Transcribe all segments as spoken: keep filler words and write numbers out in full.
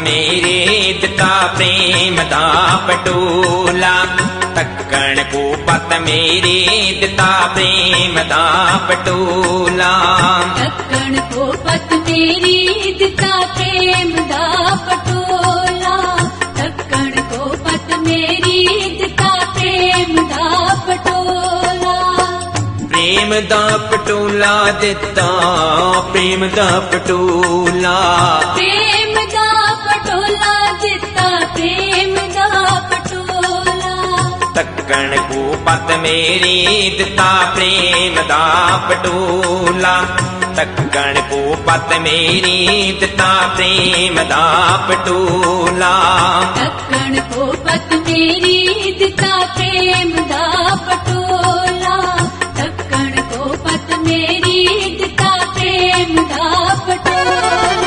मेरे दिता प्रेम दा पटोला तक्कण को पत मेरे दिता प्रेम दा पटोला तक्कण को पत मेरी दिता प्रेम दा पटोला तक्कण को पत मेरी दिता प्रेम दा पटोला प्रेम दा पटोला दिता प्रेम दा पटोला प्रेम दा पटोला दिता प्रेम दा पटोला तक्कण को पत मेरी दिता प्रेम दा पटोला तक्कण को पत मेरी दिता प्रेम दा पटोला तक्कण को पत मेरी दिता प्रेम दा पटोला तक्कण को पत मेरी दिता प्रेम दा पटोला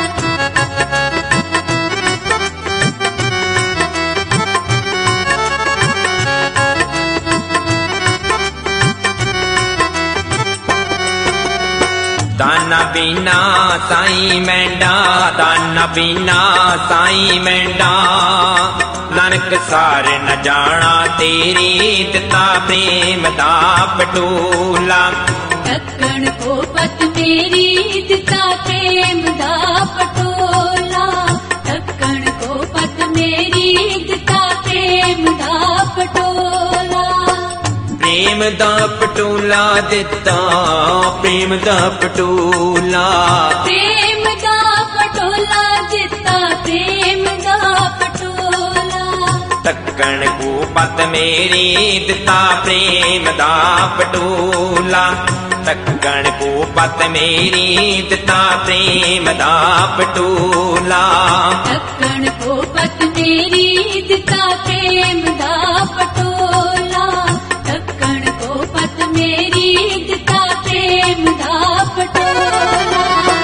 दाना बिना साई मैंडा दाना बिना साई मैंडा नानक सारे न जाना तेरी दिता प्रेम दा पटोला तक्कण को पत मेरी दिता प्रेम दा पटोला तक्कण को पत मेरी दिता प्रेम दा पटोला प्रेम दा पटोला दिता प्रेम दा पटोला प्रेम दा पटोला दिता प्रेम दा पटोला तक्कण को पत मेरी दिता प्रेम दा पटोला तक्कण को पत मेरी दिता प्रेम दा पटोला तक्कण को पत मेरी दिता प्रेम दा पटोला तक्कण को पत मेरी दिता प्रेम दा पटोला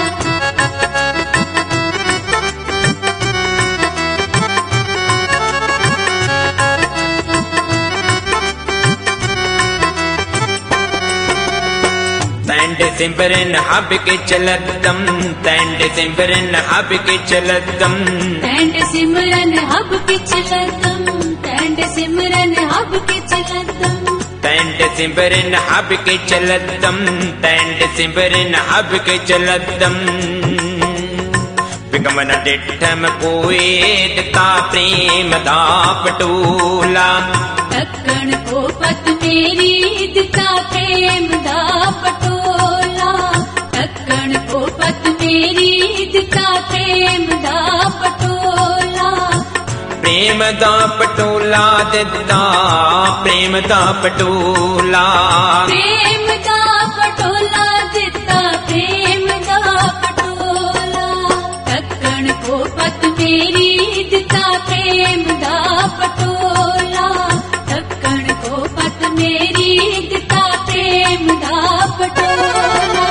तैंड सिमरन हब के चलदम तैंड सिमरन हब के चलदम तैंड सिमरन हब के चलदम तैंड सिमरन हब के चलदम तैंड सिमरन हब के चलदम तैंड सिमरन हब के चलदम विगमन डिठम कोए दिता प्रेम दा पटोला तक्कण को पत मेरी दिता प्रेम दा पटोला तक्कण को पत मेरी दिता प्रेम दा पटोला प्रेम दा पटोला दिता प्रेम दा पटोला प्रेम दा पटोला दिता प्रेम दा पटोला तक्कण को पत मेरी दिता प्रेम दा पटोला तक्कण को पत मेरी दिता प्रेम दा पटोला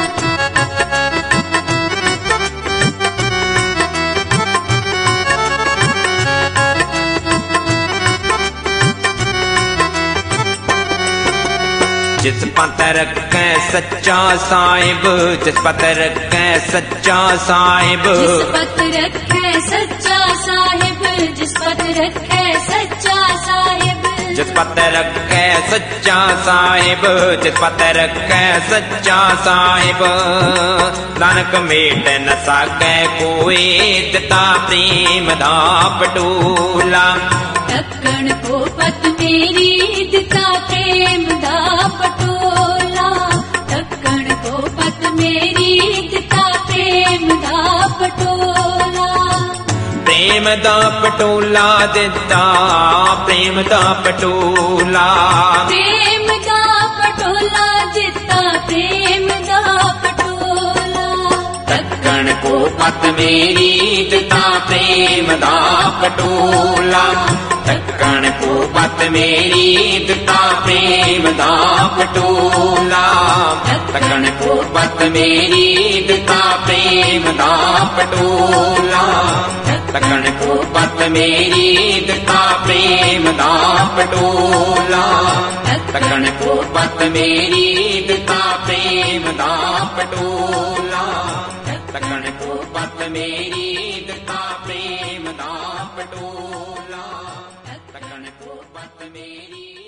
जिस पत रखे सच्चा साहिब जिस पत रखे सच्चा साहिब जिस पत रखे सच्चा साहिब जिस पत रखे सच्चा साहिब जिस पत रखे सच्चा साहिब जिस पत रखे सच्चा साहिब नानक मेट न सके कोई दिता प्रेम दा पटोला तक्कण को पत मेरी दिता प्रेम दा पटोला तक्कण को पत मेरी दिता प्रेम दा पटोला प्रेम दा पटोला दिता प्रेम दा पटोला प्रेम दा पटोला दिता प्रेम दा पटोला तक्कण को पत मेरी दिता प्रेम दा पटोला तक्कण को पत मेरी दिता प्रेम दा पटोला तक्कण को पत मेरी दिता प्रेम दा पटोला तक्कण को पत मेरी दिता प्रेम दा पटोला तक्कण को पत मेरी दिता प्रेम दा पटोला तक्कण को पत मेरी दिता पटोला तकन को पत मेरी